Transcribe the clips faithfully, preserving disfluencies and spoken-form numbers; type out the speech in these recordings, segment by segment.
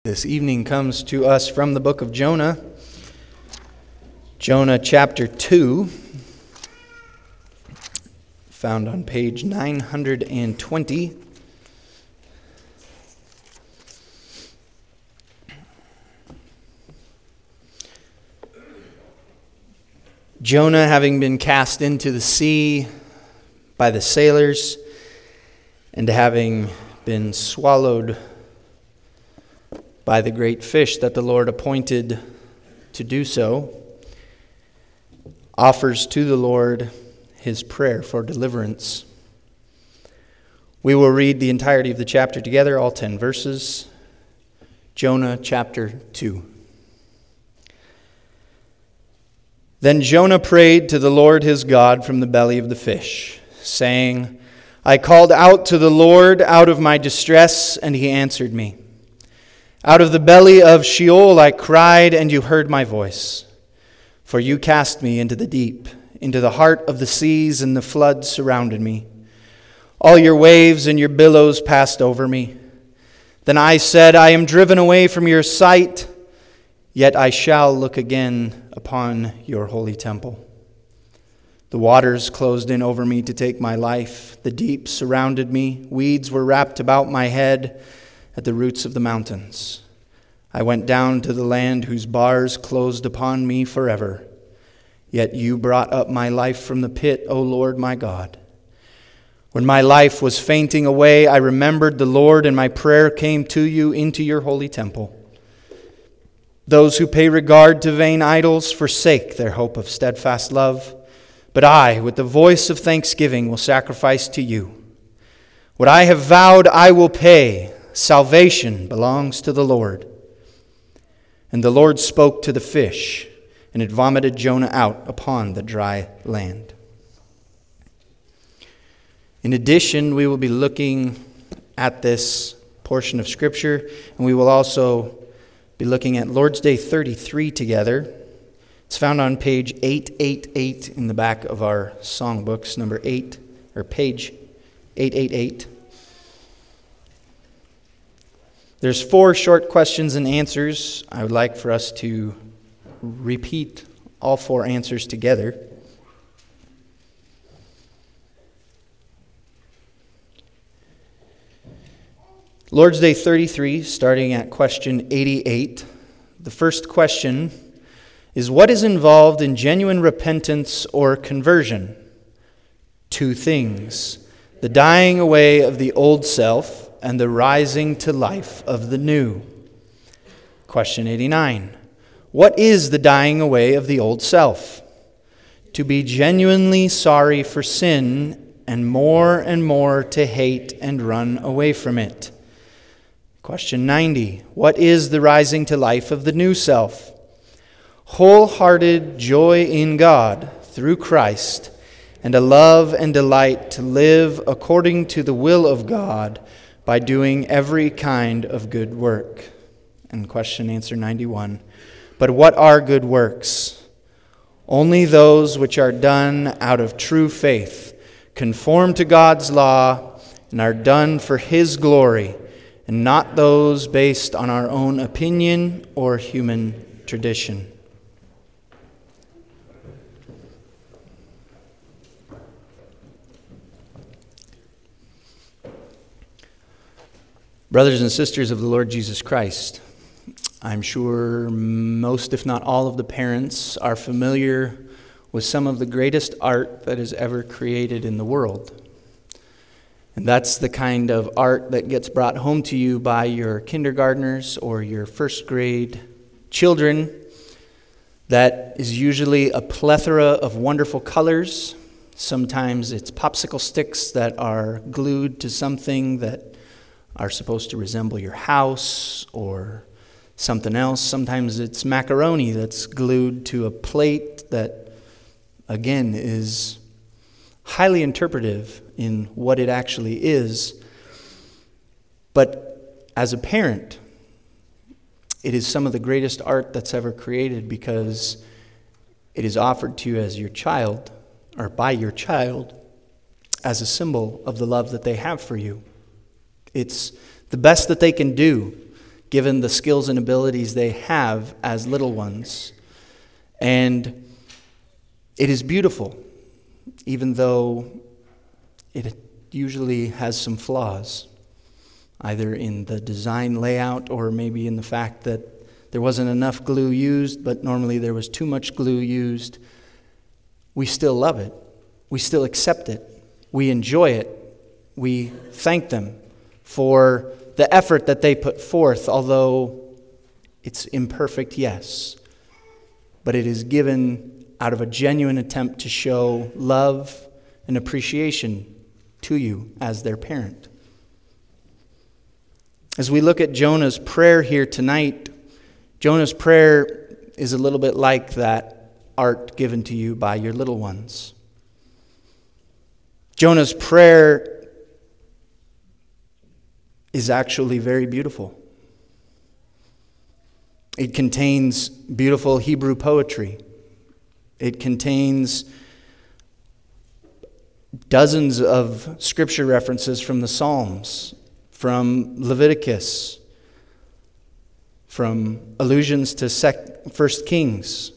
This evening comes to us from the book of Jonah, Jonah chapter two, found on page nine hundred twenty. Jonah, having been cast into the sea by the sailors, and having been swallowed by the great fish that the Lord appointed to do so, offers to the Lord his prayer for deliverance. We will read the entirety of the chapter together, all ten verses. Jonah chapter two. Then Jonah prayed to the Lord his God from the belly of the fish, saying, I called out to the Lord out of my distress, and he answered me. Out of the belly of Sheol I cried, and you heard my voice. For you cast me into the deep, into the heart of the seas, and the floods surrounded me. All your waves and your billows passed over me. Then I said, I am driven away from your sight, yet I shall look again upon your holy temple. The waters closed in over me to take my life. The deep surrounded me. Weeds were wrapped about my head at the roots of the mountains. I went down to the land whose bars closed upon me forever. Yet you brought up my life from the pit, O Lord my God. When my life was fainting away, I remembered the Lord, and my prayer came to you into your holy temple. Those who pay regard to vain idols forsake their hope of steadfast love. But I, with the voice of thanksgiving, will sacrifice to you. What I have vowed, I will pay. Salvation belongs to the Lord. And the Lord spoke to the fish, and it vomited Jonah out upon the dry land. In addition, we will be looking at this portion of Scripture, and we will also be looking at Lord's Day thirty-three together. It's found on page eight eighty-eight in the back of our songbooks, number eight, or page eight eighty-eight. There's four short questions and answers. I would like for us to repeat all four answers together. Lord's Day thirty-three, starting at question eighty-eight. The first question is, what is involved in genuine repentance or conversion? Two things: the dying away of the old self and the rising to life of the new. Question eighty-nine. What is the dying away of the old self? To be genuinely sorry for sin and more and more to hate and run away from it. Question ninety. What is the rising to life of the new self? Wholehearted joy in God through Christ, and a love and delight to live according to the will of God by doing every kind of good work. And question answer ninety-one. But what are good works? Only those which are done out of true faith, conform to God's law, and are done for His glory, and not those based on our own opinion or human tradition. Brothers and sisters of the Lord Jesus Christ, I'm sure most, if not all, of the parents are familiar with some of the greatest art that is ever created in the world. And that's the kind of art that gets brought home to you by your kindergartners or your first grade children. That is usually a plethora of wonderful colors. Sometimes it's popsicle sticks that are glued to something that are supposed to resemble your house or something else. Sometimes it's macaroni that's glued to a plate that, again, is highly interpretive in what it actually is. But as a parent, it is some of the greatest art that's ever created because it is offered to you as your child, or by your child, as a symbol of the love that they have for you. It's the best that they can do given the skills and abilities they have as little ones. And it is beautiful, even though it usually has some flaws, either in the design layout or maybe in the fact that there wasn't enough glue used, but normally there was too much glue used. We still love it. We still accept it. We enjoy it. We thank them for the effort that they put forth, although it's imperfect, yes. But it is given out of a genuine attempt to show love and appreciation to you as their parent. As we look at Jonah's prayer here tonight, Jonah's prayer is a little bit like that art given to you by your little ones. Jonah's prayer is actually very beautiful. It contains beautiful Hebrew poetry. It contains dozens of scripture references from the Psalms, from Leviticus, from allusions to First Kings.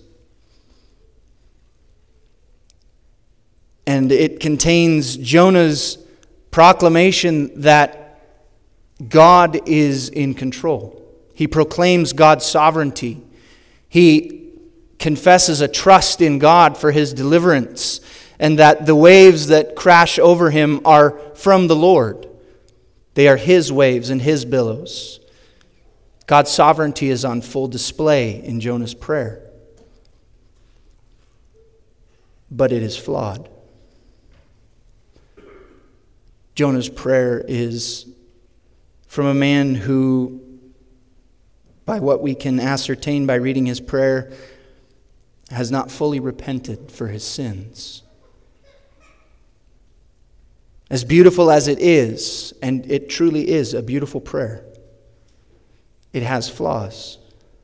And it contains Jonah's proclamation that God is in control. He proclaims God's sovereignty. He confesses a trust in God for his deliverance, and that the waves that crash over him are from the Lord. They are his waves and his billows. God's sovereignty is on full display in Jonah's prayer. But it is flawed. Jonah's prayer is from a man who, by what we can ascertain by reading his prayer, has not fully repented for his sins. As beautiful as it is, and it truly is a beautiful prayer, it has flaws.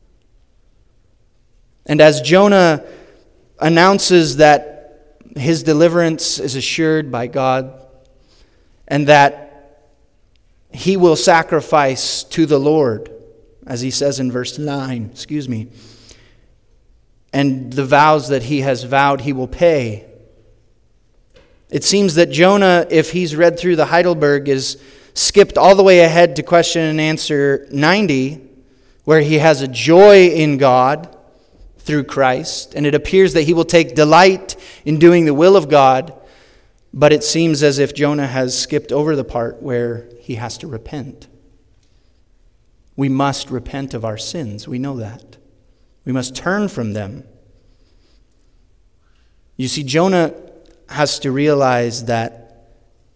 And as Jonah announces that his deliverance is assured by God, and that he will sacrifice to the Lord, as he says in verse nine, excuse me, and the vows that he has vowed he will pay. It seems that Jonah, if he's read through the Heidelberg, is skipped all the way ahead to question and answer ninety, where he has a joy in God through Christ, and it appears that he will take delight in doing the will of God, but it seems as if Jonah has skipped over the part where he has to repent. We must repent of our sins. We know that. We must turn from them. You see, Jonah has to realize that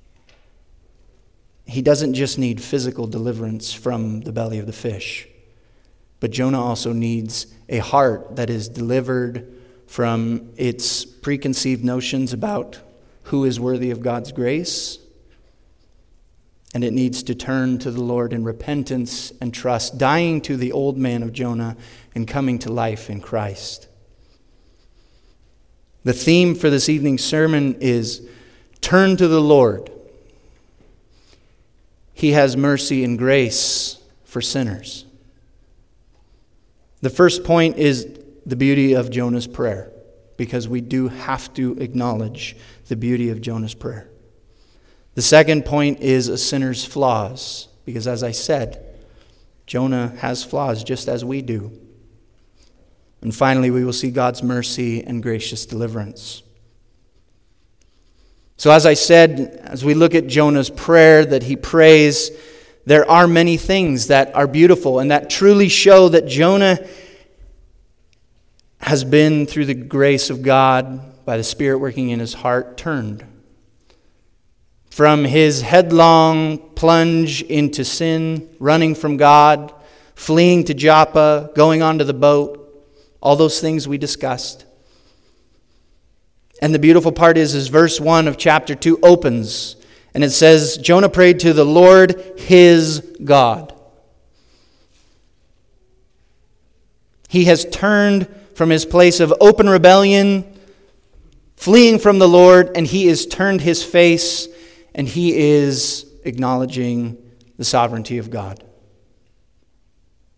he doesn't just need physical deliverance from the belly of the fish, but Jonah also needs a heart that is delivered from its preconceived notions about who is worthy of God's grace, and it needs to turn to the Lord in repentance and trust, dying to the old man of Jonah and coming to life in Christ. The theme for this evening's sermon is turn to the Lord. He has mercy and grace for sinners. The first point is the beauty of Jonah's prayer, because we do have to acknowledge the beauty of Jonah's prayer. The second point is a sinner's flaws, because as I said, Jonah has flaws just as we do. And finally, we will see God's mercy and gracious deliverance. So as I said, as we look at Jonah's prayer that he prays, there are many things that are beautiful and that truly show that Jonah has been, through the grace of God, by the Spirit working in his heart, turned from his headlong plunge into sin, running from God, fleeing to Joppa, going onto the boat, all those things we discussed. And the beautiful part is, is verse one of chapter two opens, and it says, Jonah prayed to the Lord his God. He has turned from his place of open rebellion, fleeing from the Lord, and he has turned his face, and he is acknowledging the sovereignty of God.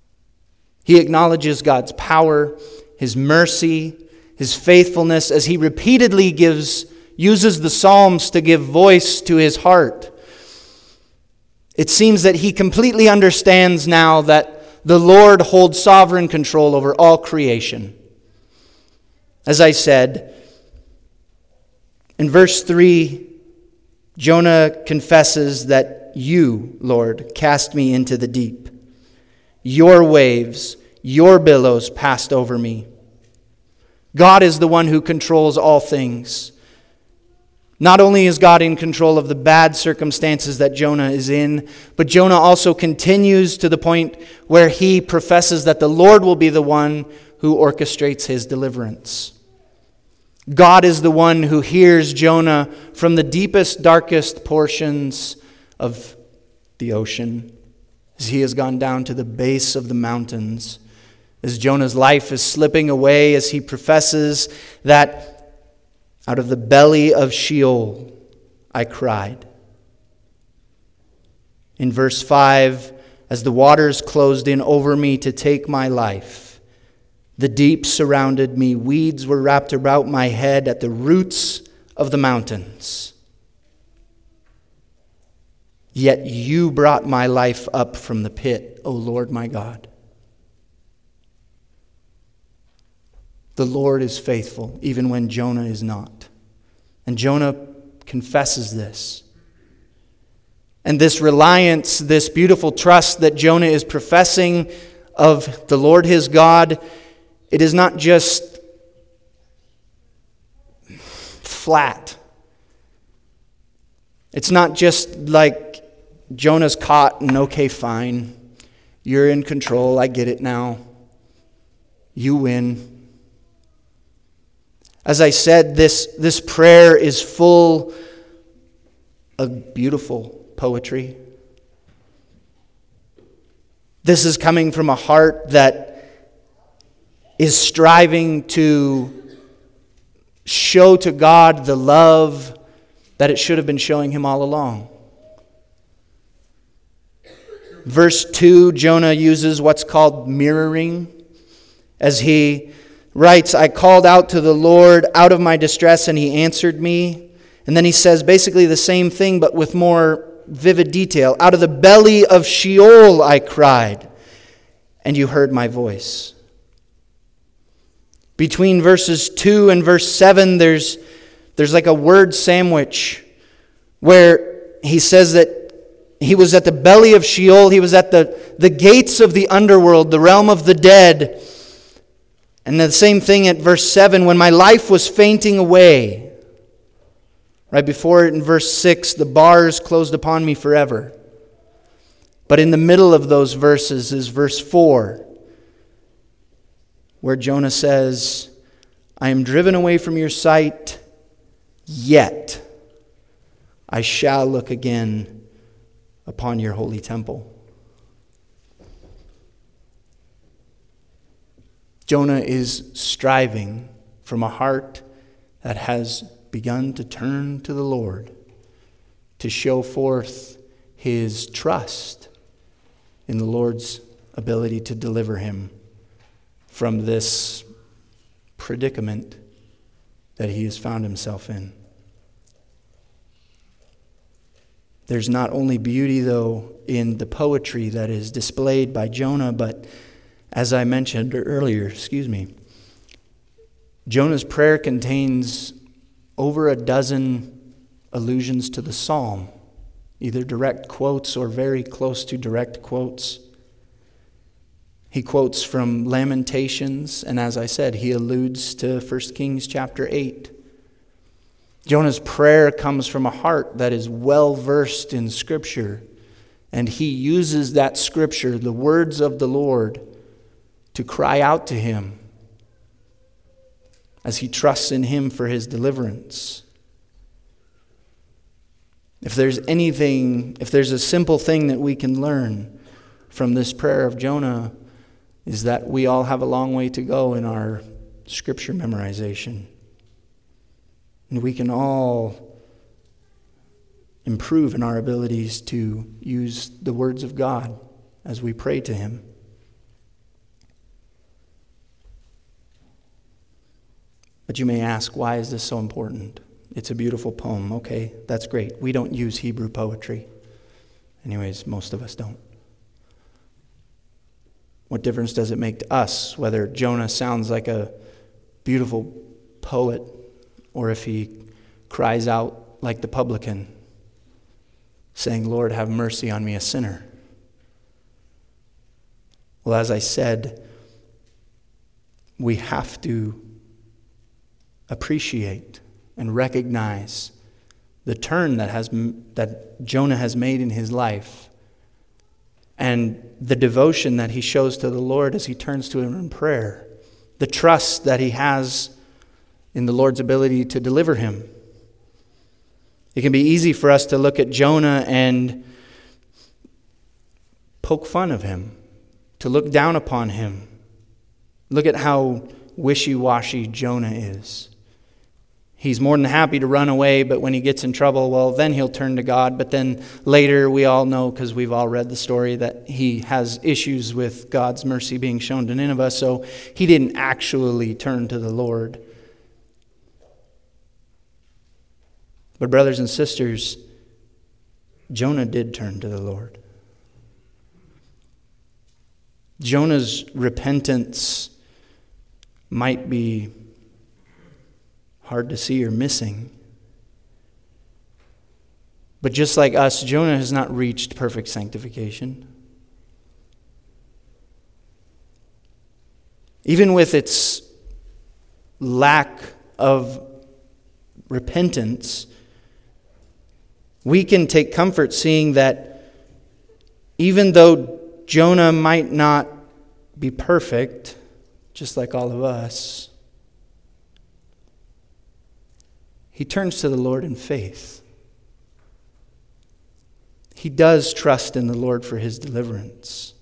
He acknowledges God's power, His mercy, His faithfulness, as he repeatedly gives, uses the Psalms to give voice to his heart. It seems that he completely understands now that the Lord holds sovereign control over all creation. As I said, in verse three, Jonah confesses that you, Lord, cast me into the deep. Your waves, your billows passed over me. God is the one who controls all things. Not only is God in control of the bad circumstances that Jonah is in, but Jonah also continues to the point where he professes that the Lord will be the one who orchestrates his deliverance. God is the one who hears Jonah from the deepest, darkest portions of the ocean, as he has gone down to the base of the mountains, as Jonah's life is slipping away, as he professes that out of the belly of Sheol I cried. In verse five, as the waters closed in over me to take my life, the deep surrounded me, weeds were wrapped about my head at the roots of the mountains. Yet you brought my life up from the pit, O Lord my God. The Lord is faithful, even when Jonah is not. And Jonah confesses this. And this reliance, this beautiful trust that Jonah is professing of the Lord his God, it is not just flat. It's not just like Jonah's caught and okay, fine. You're in control. I get it now. You win. As I said, this, this prayer is full of beautiful poetry. This is coming from a heart that is striving to show to God the love that it should have been showing him all along. Verse two, Jonah uses what's called mirroring as he writes, I called out to the Lord out of my distress and he answered me. And then he says basically the same thing but with more vivid detail. Out of the belly of Sheol I cried and you heard my voice. Between verses two and verse seven, there's, there's like a word sandwich where he says that he was at the belly of Sheol, he was at the, the gates of the underworld, the realm of the dead. And the same thing at verse seven, when my life was fainting away. Right before it in verse six, the bars closed upon me forever. But in the middle of those verses is verse four, where Jonah says, I am driven away from your sight, yet I shall look again upon your holy temple. Jonah is striving from a heart that has begun to turn to the Lord to show forth his trust in the Lord's ability to deliver him from this predicament that he has found himself in. There's not only beauty, though, in the poetry that is displayed by Jonah, but as I mentioned earlier, excuse me, Jonah's prayer contains over a dozen allusions to the psalm, either direct quotes or very close to direct quotes. He quotes from Lamentations, and as I said, he alludes to First Kings chapter eight. Jonah's prayer comes from a heart that is well versed in Scripture, and he uses that Scripture, the words of the Lord, to cry out to him as he trusts in him for his deliverance. If there's anything, if there's a simple thing that we can learn from this prayer of Jonah, is that we all have a long way to go in our Scripture memorization. And we can all improve in our abilities to use the words of God as we pray to him. But you may ask, why is this so important? It's a beautiful poem. Okay, that's great. We don't use Hebrew poetry. Anyways, most of us don't. What difference does it make to us whether Jonah sounds like a beautiful poet or if he cries out like the publican, saying, Lord, have mercy on me, a sinner? Well, as I said, we have to appreciate and recognize the turn that has that Jonah has made in his life and the devotion that he shows to the Lord as he turns to him in prayer, the trust that he has in the Lord's ability to deliver him. It can be easy for us to look at Jonah and poke fun of him, to look down upon him. Look at how wishy-washy Jonah is. He's more than happy to run away, but when he gets in trouble, well, then he'll turn to God. But then later, we all know, because we've all read the story, that he has issues with God's mercy being shown to Nineveh, so he didn't actually turn to the Lord. But brothers and sisters, Jonah did turn to the Lord. Jonah's repentance might be hard to see or missing. But just like us, Jonah has not reached perfect sanctification. Even with its lack of repentance, we can take comfort seeing that even though Jonah might not be perfect, just like all of us, he turns to the Lord in faith. He does trust in the Lord for his deliverance.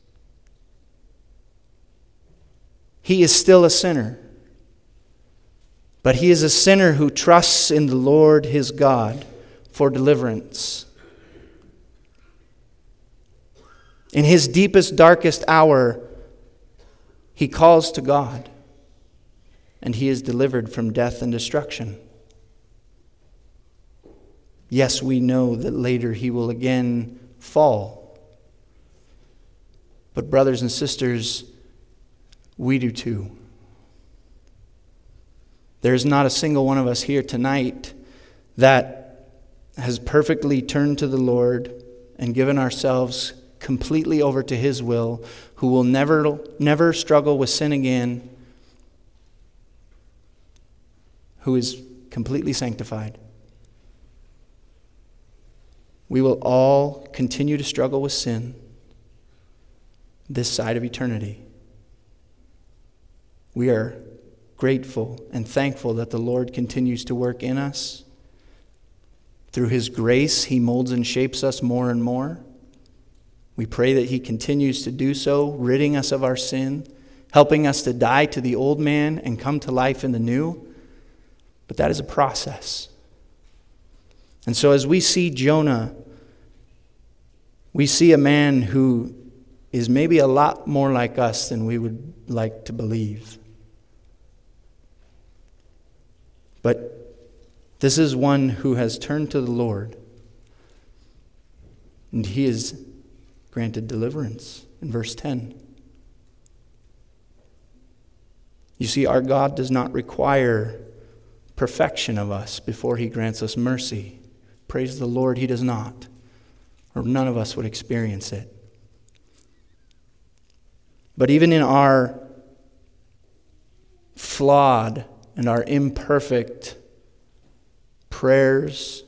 He is still a sinner, but he is a sinner who trusts in the Lord his God for deliverance. In his deepest, darkest hour, he calls to God, and he is delivered from death and destruction. Yes, we know that later he will again fall. But brothers and sisters, we do too. There's not a single one of us here tonight that has perfectly turned to the Lord and given ourselves completely over to his will, who will never, never struggle with sin again, who is completely sanctified. We will all continue to struggle with sin this side of eternity. We are grateful and thankful that the Lord continues to work in us. Through his grace, he molds and shapes us more and more. We pray that he continues to do so, ridding us of our sin, helping us to die to the old man and come to life in the new. But that is a process. And so as we see Jonah, we see a man who is maybe a lot more like us than we would like to believe. But this is one who has turned to the Lord, and he is granted deliverance in verse ten. You see, our God does not require perfection of us before he grants us mercy. Praise the Lord, he does not, or none of us would experience it. But even in our flawed and our imperfect prayers,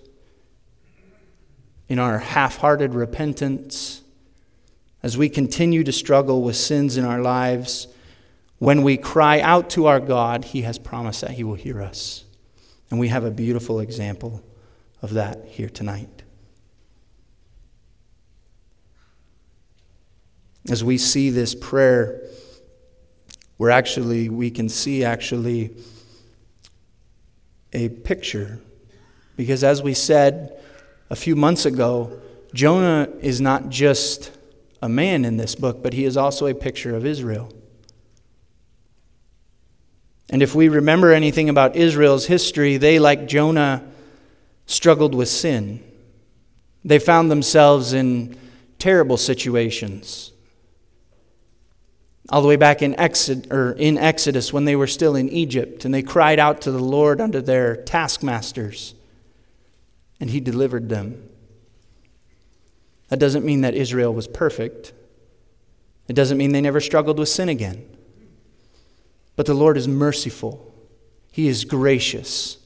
in our half-hearted repentance, as we continue to struggle with sins in our lives, when we cry out to our God, he has promised that he will hear us. And we have a beautiful example of that here tonight. As we see this prayer, we're actually, we can see actually a picture. Because as we said a few months ago, Jonah is not just a man in this book, but he is also a picture of Israel. And if we remember anything about Israel's history, they, like Jonah, struggled with sin. They found themselves in terrible situations. All the way back in Exodus, or in Exodus when they were still in Egypt, and they cried out to the Lord under their taskmasters, and he delivered them. That doesn't mean that Israel was perfect. It doesn't mean they never struggled with sin again. But the Lord is merciful. He is gracious.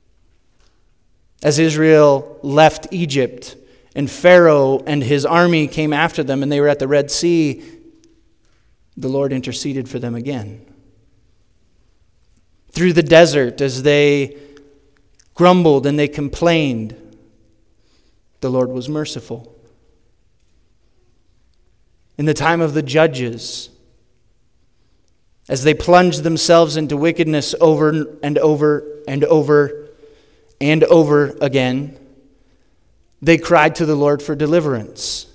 As Israel left Egypt, and Pharaoh and his army came after them, and they were at the Red Sea, the Lord interceded for them again. Through the desert, as they grumbled and they complained, the Lord was merciful. In the time of the judges, as they plunged themselves into wickedness over and over and over and over again, they cried to the Lord for deliverance.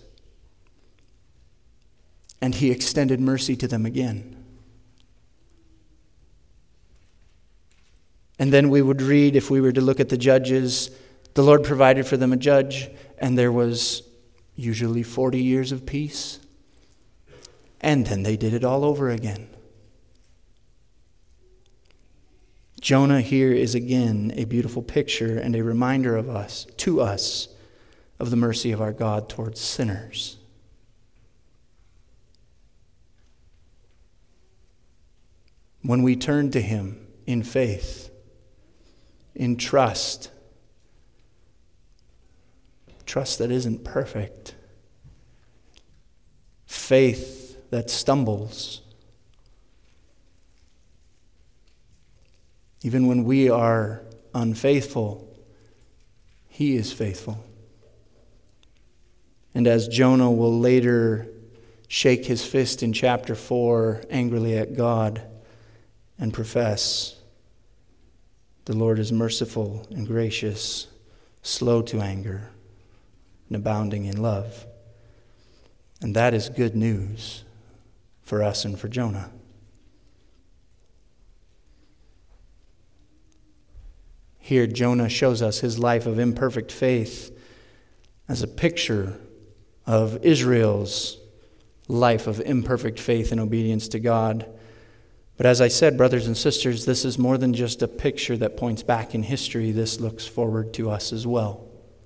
And he extended mercy to them again. And then we would read, if we were to look at the judges, the Lord provided for them a judge, and there was usually forty years of peace. And then they did it all over again. Jonah here is again a beautiful picture and a reminder of us, to us, of the mercy of our God towards sinners. When we turn to him in faith, in trust, trust that isn't perfect, faith that stumbles, even when we are unfaithful, he is faithful. And as Jonah will later shake his fist in chapter four angrily at God and profess, the Lord is merciful and gracious, slow to anger, and abounding in love. And that is good news for us and for Jonah. Here, Jonah shows us his life of imperfect faith as a picture of Israel's life of imperfect faith and obedience to God. But as I said, brothers and sisters, this is more than just a picture that points back in history. This looks forward to us as well.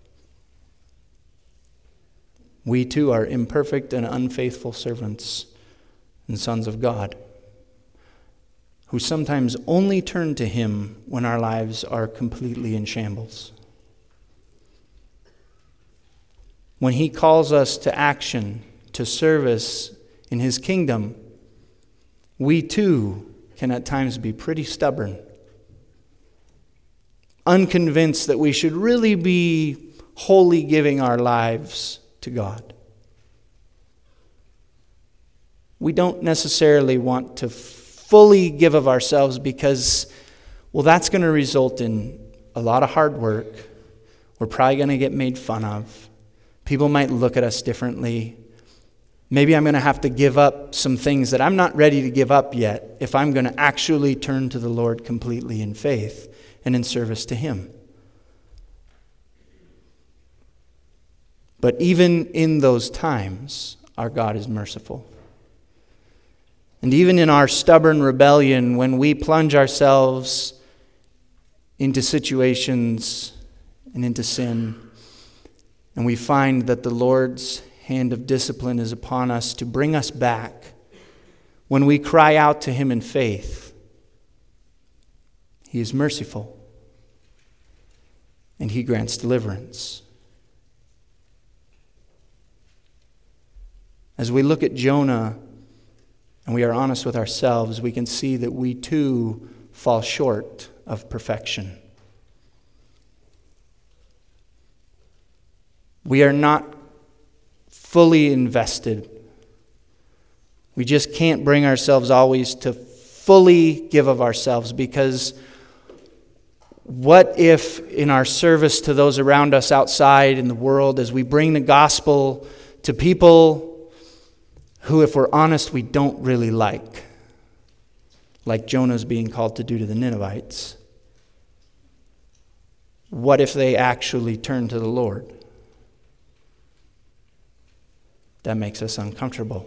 We too are imperfect and unfaithful servants and sons of God, who sometimes only turn to him when our lives are completely in shambles. When he calls us to action, to service in his kingdom, we too can at times be pretty stubborn, unconvinced that we should really be wholly giving our lives to God. We don't necessarily want to fully give of ourselves because, well, that's going to result in a lot of hard work. We're probably going to get made fun of. People might look at us differently. Maybe I'm going to have to give up some things that I'm not ready to give up yet if I'm going to actually turn to the Lord completely in faith and in service to him. But even in those times, our God is merciful. And even in our stubborn rebellion, when we plunge ourselves into situations and into sin, and we find that the Lord's hand of discipline is upon us to bring us back, when we cry out to him in faith, he is merciful and he grants deliverance. As we look at Jonah and we are honest with ourselves, we can see that we too fall short of perfection. We are not fully invested. We just can't bring ourselves always to fully give of ourselves, because what if in our service to those around us outside in the world, as we bring the gospel to people who, if we're honest, we don't really like, like Jonah's being called to do to the Ninevites, what if they actually turn to the Lord? That makes us uncomfortable.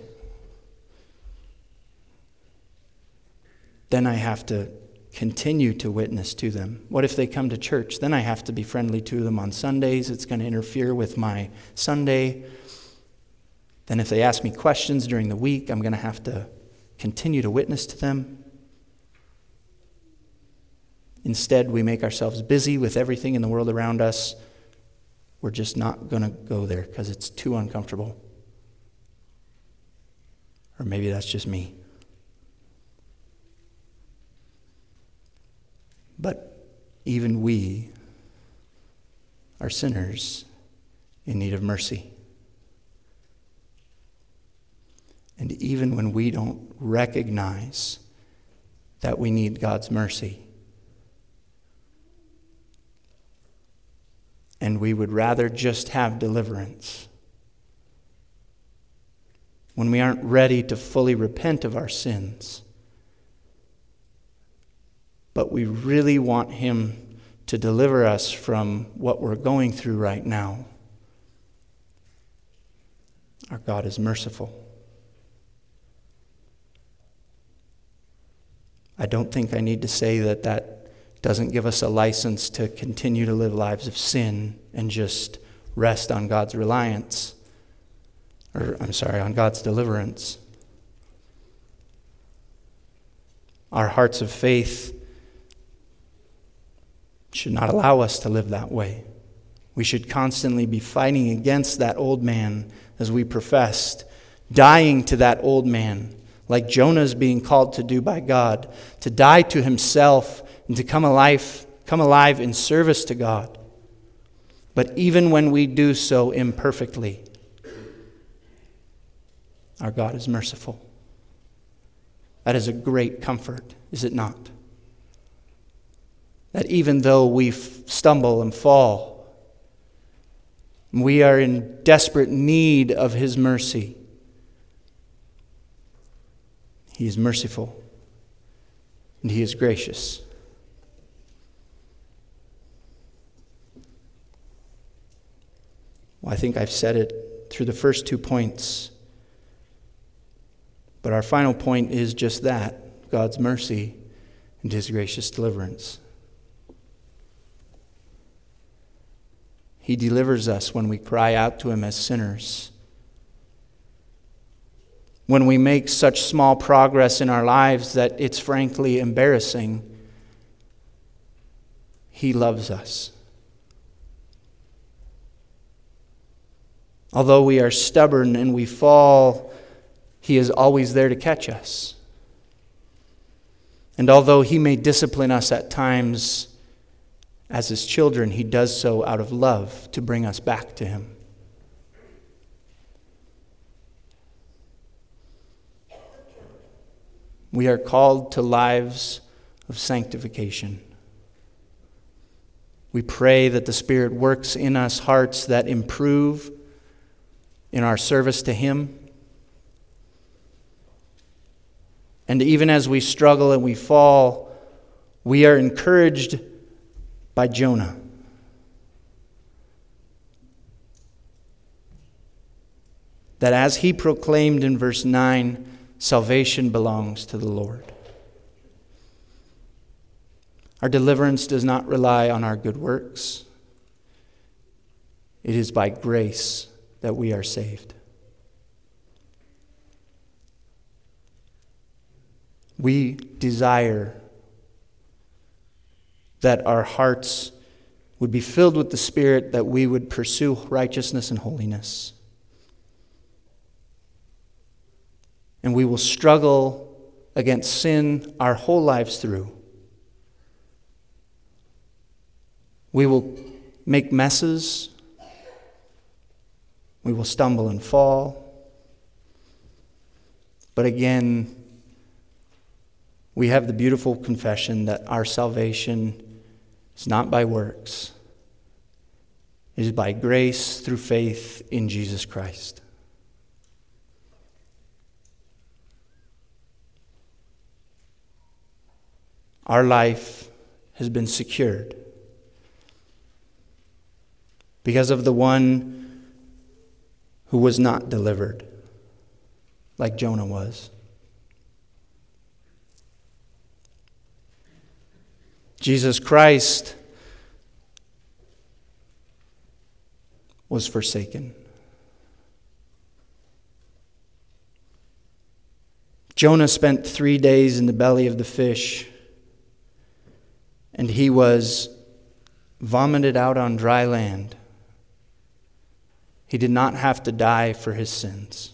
Then I have to continue to witness to them. What if they come to church? Then I have to be friendly to them on Sundays. It's going to interfere with my Sunday. Then if they ask me questions during the week, I'm going to have to continue to witness to them. Instead, we make ourselves busy with everything in the world around us. We're just not going to go there because it's too uncomfortable. Or maybe that's just me. But even we are sinners in need of mercy. And even when we don't recognize that we need God's mercy, and we would rather just have deliverance, when we aren't ready to fully repent of our sins, but we really want Him to deliver us from what we're going through right now, our God is merciful. I don't think I need to say that that doesn't give us a license to continue to live lives of sin and just rest on God's reliance. Or, I'm sorry, on God's deliverance. Our hearts of faith should not allow us to live that way. We should constantly be fighting against that old man as we professed, dying to that old man, like Jonah is being called to do by God, to die to himself and to come alive, come alive in service to God. But even when we do so imperfectly, our God is merciful. That is a great comfort, is it not? That even though we stumble and fall, we are in desperate need of His mercy. He is merciful and He is gracious. Well, I think I've said it through the first two points. But our final point is just that, God's mercy and His gracious deliverance. He delivers us when we cry out to Him as sinners. When we make such small progress in our lives that it's frankly embarrassing, He loves us. Although we are stubborn and we fall, He is always there to catch us. And although He may discipline us at times as His children, He does so out of love to bring us back to Him. We are called to lives of sanctification. We pray that the Spirit works in us hearts that improve in our service to Him. And even as we struggle and we fall, we are encouraged by Jonah. That as he proclaimed in verse nine, salvation belongs to the Lord. Our deliverance does not rely on our good works. It is by grace that we are saved. We desire that our hearts would be filled with the Spirit, that we would pursue righteousness and holiness. And we will struggle against sin our whole lives through. We will make messes. We will stumble and fall. But again, we have the beautiful confession that our salvation is not by works. It is by grace through faith in Jesus Christ. our life has been secured because of the one who was not delivered, like Jonah was. Jesus Christ was forsaken. Jonah spent three days in the belly of the fish, and he was vomited out on dry land. He did not have to die for his sins.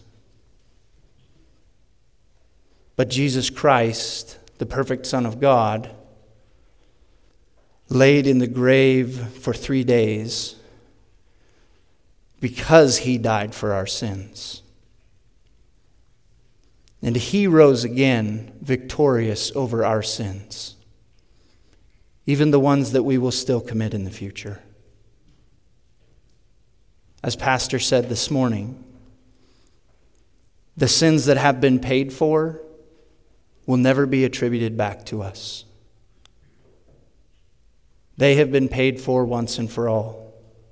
But Jesus Christ, the perfect Son of God, laid in the grave for three days because he died for our sins. And he rose again victorious over our sins, even the ones that we will still commit in the future. As Pastor said this morning, the sins that have been paid for will never be attributed back to us. They have been paid for once and for all.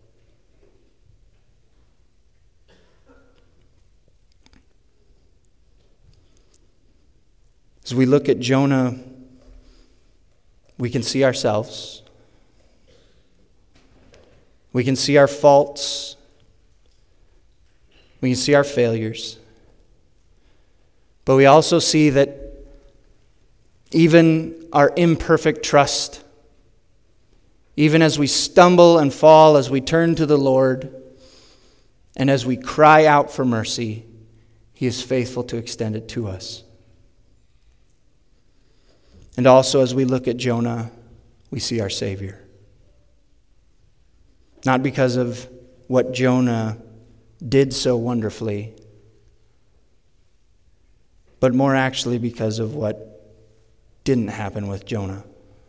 As we look at Jonah, we can see ourselves. We can see our faults. We can see our failures. But we also see that even our imperfect trust, even as we stumble and fall, as we turn to the Lord, and as we cry out for mercy, He is faithful to extend it to us. And also, as we look at Jonah, we see our Savior. Not because of what Jonah did so wonderfully, but more actually because of what didn't happen with Jonah.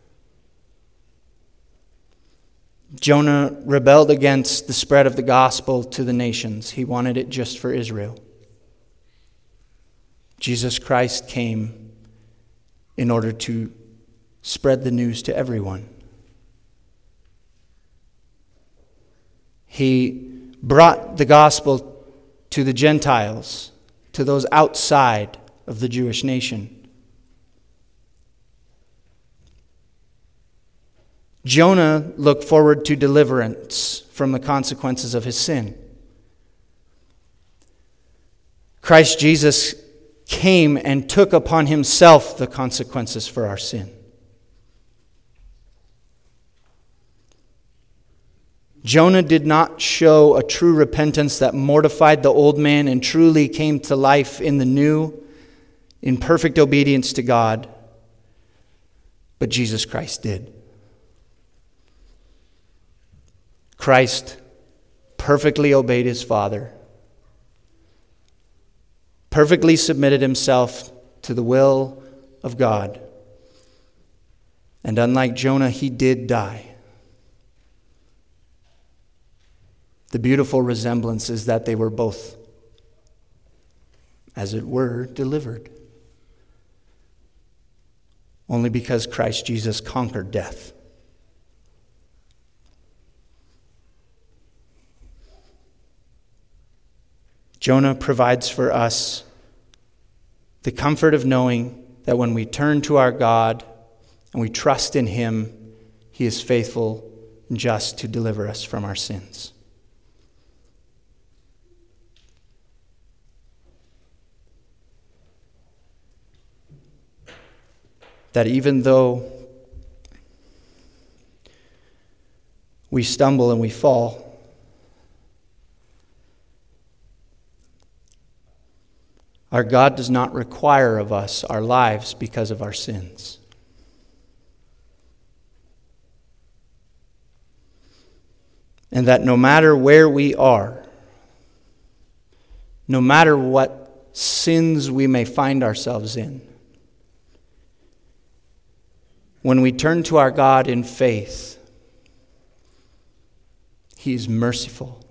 Jonah rebelled against the spread of the gospel to the nations. He wanted it just for Israel. Jesus Christ came in order to spread the news to everyone. He brought the gospel to the Gentiles, to those outside of the Jewish nation. Jonah looked forward to deliverance from the consequences of his sin. Christ Jesus came and took upon himself the consequences for our sin. Jonah did not show a true repentance that mortified the old man and truly came to life in the new, in perfect obedience to God, but Jesus Christ did. Christ perfectly obeyed his Father, perfectly submitted himself to the will of God. And unlike Jonah, he did die. The beautiful resemblance is that they were both, as it were, delivered. Only because Christ Jesus conquered death. Jonah provides for us the comfort of knowing that when we turn to our God and we trust in Him, He is faithful and just to deliver us from our sins. That even though we stumble and we fall, our God does not require of us our lives because of our sins. And that no matter where we are, no matter what sins we may find ourselves in, when we turn to our God in faith, He is merciful,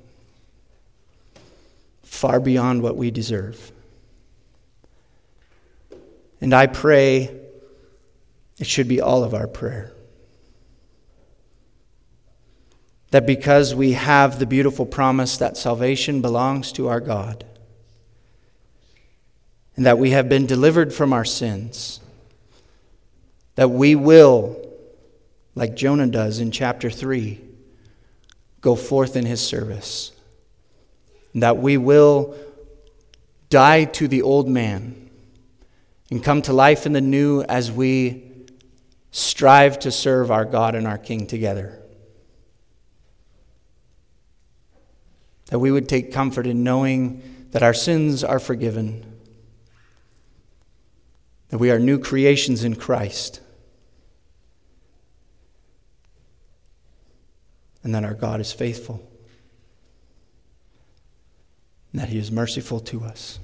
far beyond what we deserve. And I pray It should be all of our prayer. That because we have the beautiful promise that salvation belongs to our God, and that we have been delivered from our sins, that we will, like Jonah does in chapter three, go forth in his service. And that we will die to the old man and come to life in the new as we strive to serve our God and our King together. That we would take comfort in knowing that our sins are forgiven, that we are new creations in Christ, and that our God is faithful, and that he is merciful to us,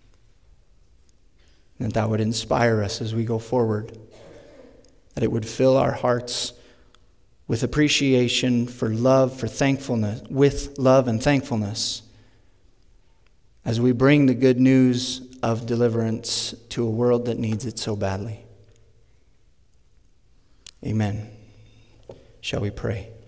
and that that would inspire us as we go forward, that it would fill our hearts with appreciation for love, for thankfulness, with love and thankfulness, as we bring the good news of deliverance to a world that needs it so badly. Amen. Shall we pray?